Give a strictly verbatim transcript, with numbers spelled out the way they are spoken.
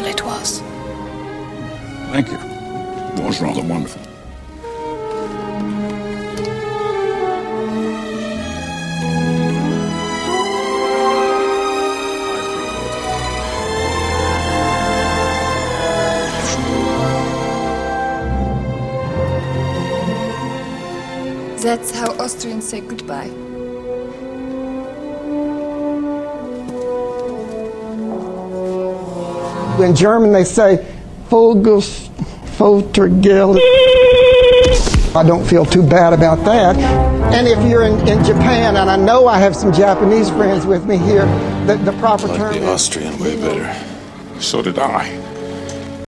it was. Thank you. It was rather wonderful. That's how Austrians say goodbye. In German they say Fogus Fotergel. I don't feel too bad about that. And if you're in, in Japan, and I know I have some Japanese friends with me here, the, the proper I like term the is... Austrian way better. So did I.